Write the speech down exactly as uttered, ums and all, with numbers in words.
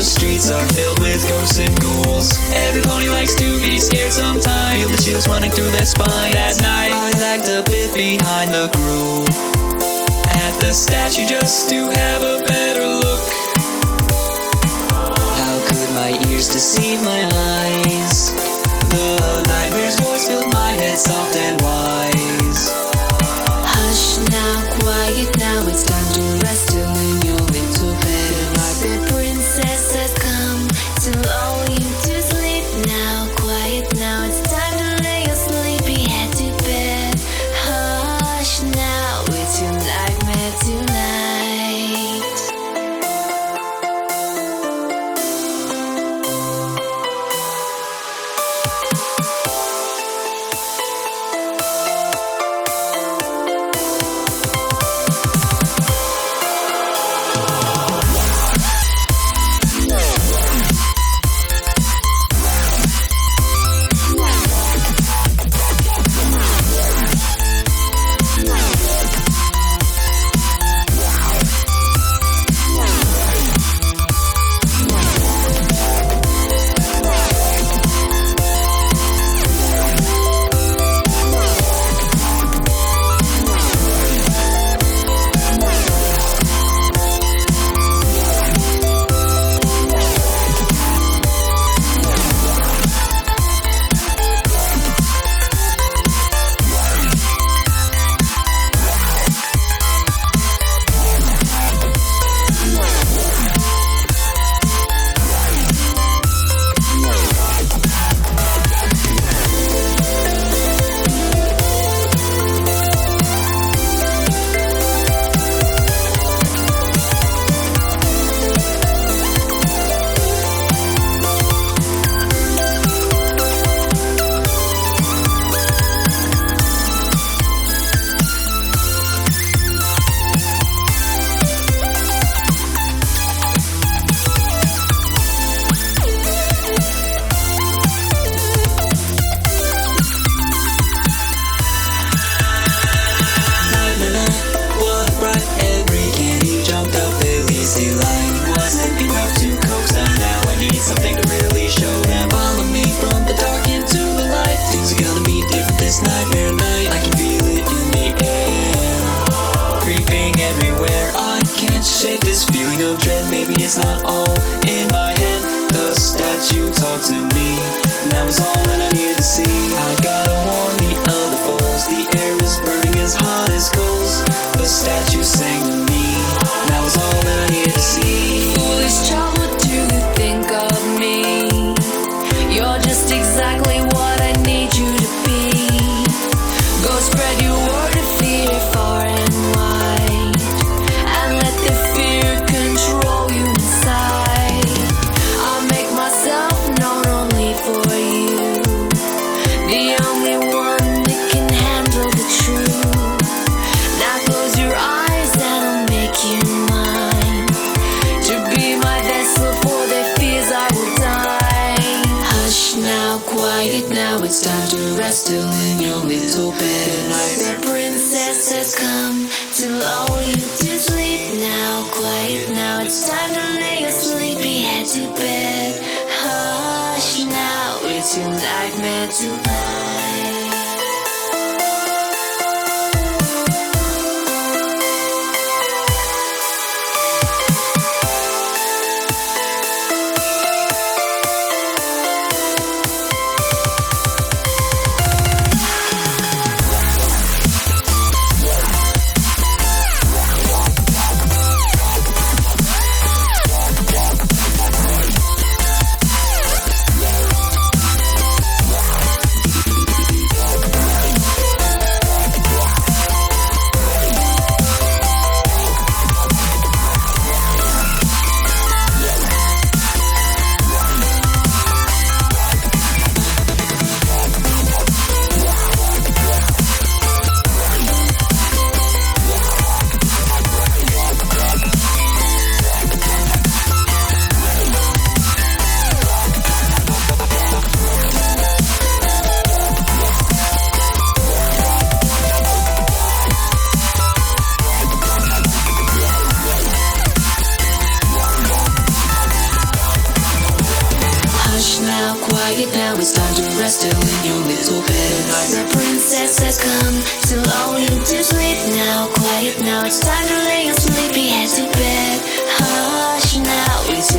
streets are filled with ghosts and ghouls. Every pony likes to be scared sometimes. Feel the chills running through their spine. At night, I lagged a bit behind the groove at the statue just to have a better look. How could my ears deceive my eyes? The nightmare's voice filled my head soft and wise. Hush now, quiet now, it's time to rest till in your little bed. Like the princess has come to lull you to sleep now. Quiet now, it's time to lay your sleepy head to bed. Hush now, it's your nightmare tonight. It's not all in my head. The statue talked to me, and that was all that I needed to see. I gotta warn the other foes, the air is burning as hot as coals. The statue sang to me, and that was all that I needed to see. Foolish child, what do you think of me? You're just exactly what I need you to be. Go spread your word of fear far and wide, and let the fear control you inside. I'll make myself known only for you, the only one that can handle the truth. Now close your eyes and I'll make you mine, to be my vessel for their fears I will die. Hush now, quiet now, it's time to rest till in your little bed. The princess has come to lull you to sleep now. Quiet now, it's time to lay your sleepy head to bed. Hush now, it's your nightmare tonight. take it now, it's time to rest in your little bed. The princess has come to lull you to sleep now. Quiet now, it's time to lay your sleepy head to bed. Hush now, it's